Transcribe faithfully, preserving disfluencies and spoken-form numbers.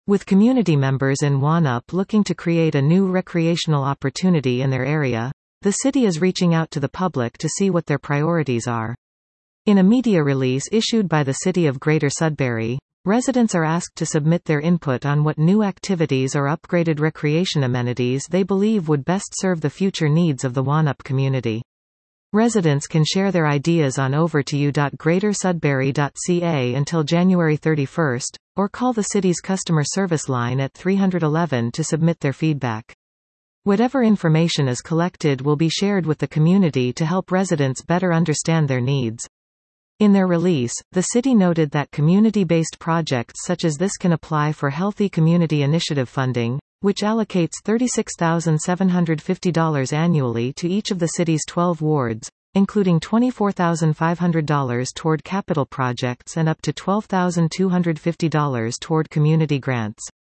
With community members in Wanup looking to create a new recreational opportunity in their area, the city is reaching out to the public to see what their priorities are. In a media release issued by the City of Greater Sudbury, residents are asked to submit their input on what new activities or upgraded recreation amenities they believe would best serve the future needs of the Wanup community. Residents can share their ideas on over to you dot greater sudbury dot c a until January thirty-first, or call the city's customer service line at three one one to submit their feedback. Whatever information is collected will be shared with the community to help residents better understand their needs. In their release, the city noted that community-based projects such as this can apply for Healthy Community Initiative funding, which allocates thirty-six thousand seven hundred fifty dollars annually to each of the city's twelve wards, including twenty-four thousand five hundred dollars toward capital projects and up to twelve thousand two hundred fifty dollars toward community grants.